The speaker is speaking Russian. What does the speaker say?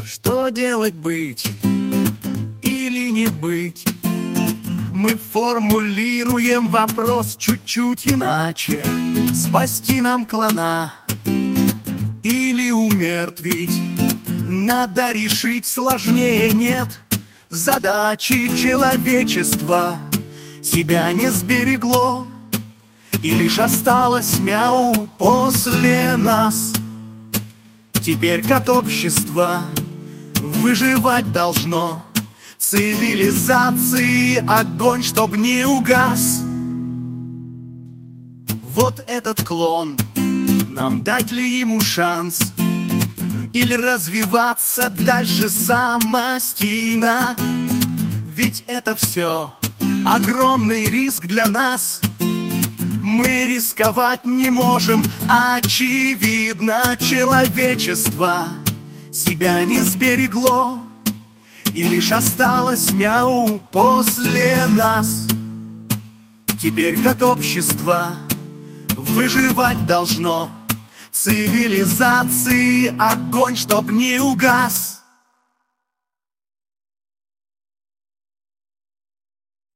Что делать, быть или не быть? Мы формулируем вопрос чуть-чуть иначе. Спасти нам клана или умертвить? Надо решить, сложнее нет. Задачи человечества себя не сберегло, и лишь осталось мяу после нас. Теперь как общество выживать должно. Цивилизации огонь, чтоб не угас. Вот этот клон, нам дать ли ему шанс? Или развиваться дальше самостийно? Ведь это все огромный риск для нас. Мы рисковать не можем, очевидно. Человечество себя не сберегло, и лишь осталось мяу после нас. Теперь как общество выживать должно. Цивилизации огонь, чтоб не угас.